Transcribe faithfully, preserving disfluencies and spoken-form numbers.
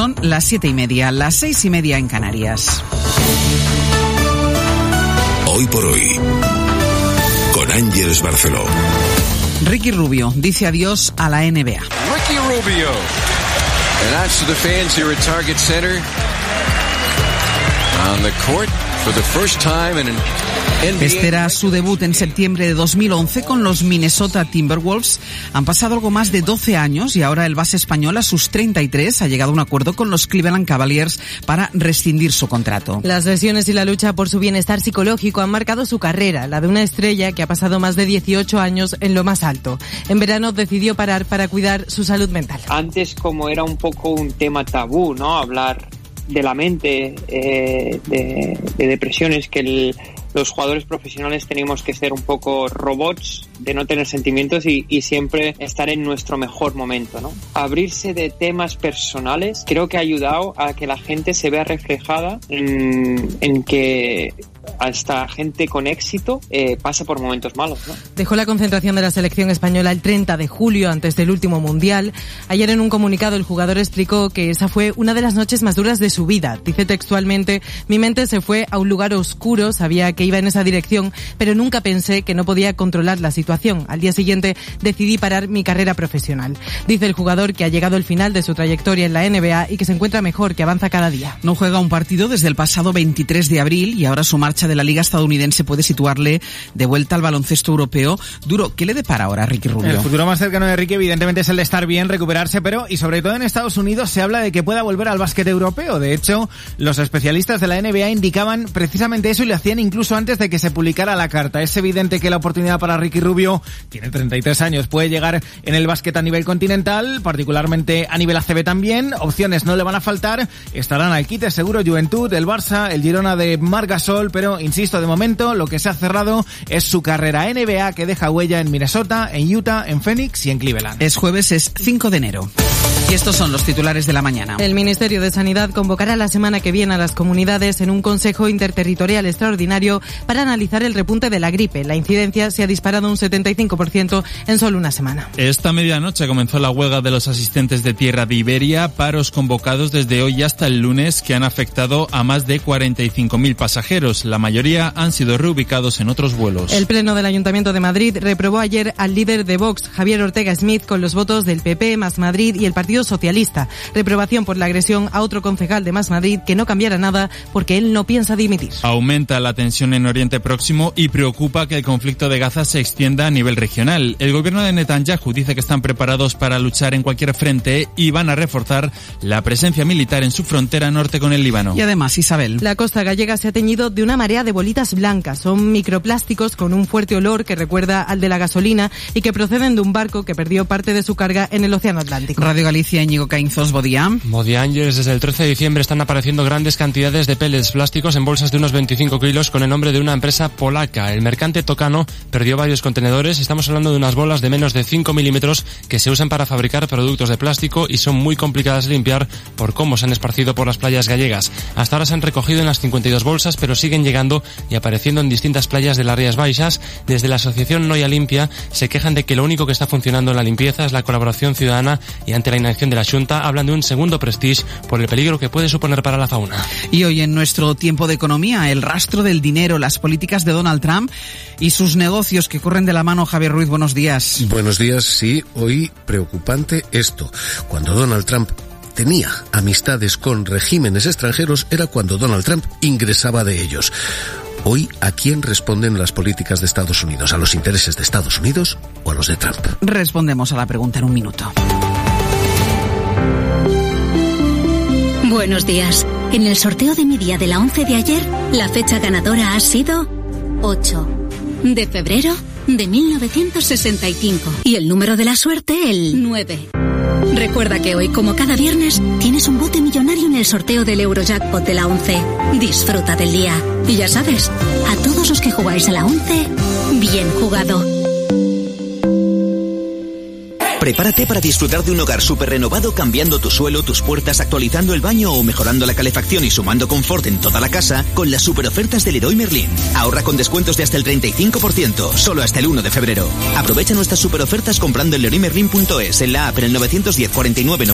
Son las siete y media, las seis y media en Canarias. Hoy por hoy, con Ángeles Barceló. Ricky Rubio dice adiós a la N B A. Ricky Rubio. And out to the fans here at Target Center. On the court for the first time in an N B A. Este era su debut en septiembre de dos mil once con los Minnesota Timberwolves. Han pasado algo más de doce años y ahora el base español, a sus treinta y tres, ha llegado a un acuerdo con los Cleveland Cavaliers para rescindir su contrato. Las lesiones y la lucha por su bienestar psicológico han marcado su carrera, la de una estrella que ha pasado más de dieciocho años en lo más alto. En verano decidió parar para cuidar su salud mental. Antes, como era un poco un tema tabú, ¿no? Hablar de la mente, eh, de, de depresiones, que el, los jugadores profesionales tenemos que ser un poco robots, de no tener sentimientos y, y siempre estar en nuestro mejor momento, ¿no? Abrirse de temas personales creo que ha ayudado a que la gente se vea reflejada en, en que hasta gente con éxito eh, pasa por momentos malos, ¿no? Dejó la concentración de la selección española el treinta de julio, antes del último mundial. Ayer, en un comunicado, el jugador explicó que esa fue una de las noches más duras de su vida. Dice textualmente: mi mente se fue a un lugar oscuro, sabía que iba en esa dirección, pero nunca pensé que no podía controlar la situación. Al día siguiente decidí parar mi carrera profesional. Dice el jugador que ha llegado el final de su trayectoria en la N B A y que se encuentra mejor, que avanza cada día. No juega un partido desde el pasado veintitrés de abril y ahora su marcha de la Liga estadounidense puede situarle de vuelta al baloncesto europeo. Duro, ¿qué le depara ahora a Ricky Rubio? El futuro más cercano de Ricky evidentemente es el de estar bien, recuperarse, pero y sobre todo en Estados Unidos se habla de que pueda volver al básquet europeo. De hecho, los especialistas de la N B A indicaban precisamente eso y lo hacían incluso antes de que se publicara la carta. Es evidente que la oportunidad para Ricky Rubio, tiene treinta y tres años, puede llegar en el básquet a nivel continental, particularmente a nivel A C B también. Opciones no le van a faltar, estarán al quite seguro Juventud, el Barça, el Girona de Marc Gasol, pero insisto, de momento lo que se ha cerrado es su carrera N B A, que deja huella en Minnesota, en Utah, en Phoenix y en Cleveland. Es jueves, es cinco de enero. Y estos son los titulares de la mañana. El Ministerio de Sanidad convocará la semana que viene a las comunidades en un Consejo Interterritorial Extraordinario para analizar el repunte de la gripe. La incidencia se ha disparado un setenta y cinco por ciento en solo una semana. Esta medianoche comenzó la huelga de los asistentes de tierra de Iberia, paros convocados desde hoy hasta el lunes que han afectado a más de cuarenta y cinco mil pasajeros. La mayoría han sido reubicados en otros vuelos. El Pleno del Ayuntamiento de Madrid reprobó ayer al líder de Vox, Javier Ortega Smith, con los votos del P P, Más Madrid y el Partido Socialista. Reprobación por la agresión a otro concejal de Más Madrid que no cambiará nada porque él no piensa dimitir. Aumenta la tensión en Oriente Próximo y preocupa que el conflicto de Gaza se extienda a nivel regional. El gobierno de Netanyahu dice que están preparados para luchar en cualquier frente y van a reforzar la presencia militar en su frontera norte con el Líbano. Y además, Isabel, la costa gallega se ha teñido de una marea de bolitas blancas. Son microplásticos con un fuerte olor que recuerda al de la gasolina y que proceden de un barco que perdió parte de su carga en el Océano Atlántico. Radio Galicia, Íñigo Caínzos, Bodía. Bodía Ángeles, desde el trece de diciembre están apareciendo grandes cantidades de pellets plásticos en bolsas de unos veinticinco kilos con el nombre de una empresa polaca. El mercante Tocano perdió varios contenedores. Estamos hablando de unas bolas de menos de cinco milímetros que se usan para fabricar productos de plástico y son muy complicadas de limpiar por cómo se han esparcido por las playas gallegas. Hasta ahora se han recogido en las cincuenta y dos bolsas, pero siguen llegando y apareciendo en distintas playas de las Rías Baixas. Desde la asociación Noia Limpia se quejan de que lo único que está funcionando en la limpieza es la colaboración ciudadana y ante la inacción de la Xunta hablan de un segundo prestige por el peligro que puede suponer para la fauna. Y hoy en nuestro tiempo de economía, el rastro del dinero, las políticas de Donald Trump y sus negocios que corren de la mano. Javier Ruiz, buenos días. Buenos días, sí, hoy preocupante esto. Cuando Donald Trump tenía amistades con regímenes extranjeros era cuando Donald Trump ingresaba de ellos. Hoy, ¿a quién responden las políticas de Estados Unidos? ¿A los intereses de Estados Unidos o a los de Trump? Respondemos a la pregunta en un minuto. Buenos días. En el sorteo de mi día de la once de ayer, la fecha ganadora ha sido ocho de febrero de mil novecientos sesenta y cinco. Y el número de la suerte, el nueve. Recuerda que hoy, como cada viernes, tienes un bote millonario en el sorteo del Eurojackpot de la once. Disfruta del día. Y ya sabes, a todos los que jugáis a la once, bien jugado. Prepárate para disfrutar de un hogar súper renovado, cambiando tu suelo, tus puertas, actualizando el baño o mejorando la calefacción y sumando confort en toda la casa con las super ofertas del Leroy Merlin. Ahorra con descuentos de hasta el treinta y cinco por ciento, solo hasta el uno de febrero. Aprovecha nuestras super ofertas comprando en leroy merlin punto es, en la app en el nueve uno cero, cuarenta y nueve